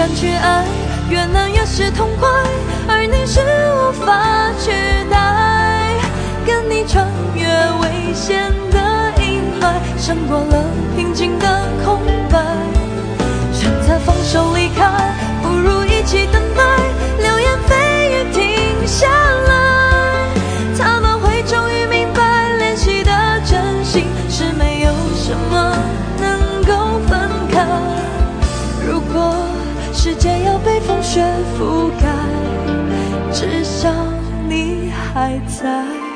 敢去爱，越难越是痛快，而你是无法取代。跟你穿越危险的阴霾，胜过了平静的空白。选择放手离开，不如一起等待，流言蜚语停下来，他们会终于明白，联系的真心是没有什么能够分开。如果世界要被风雪覆盖，至少你还在。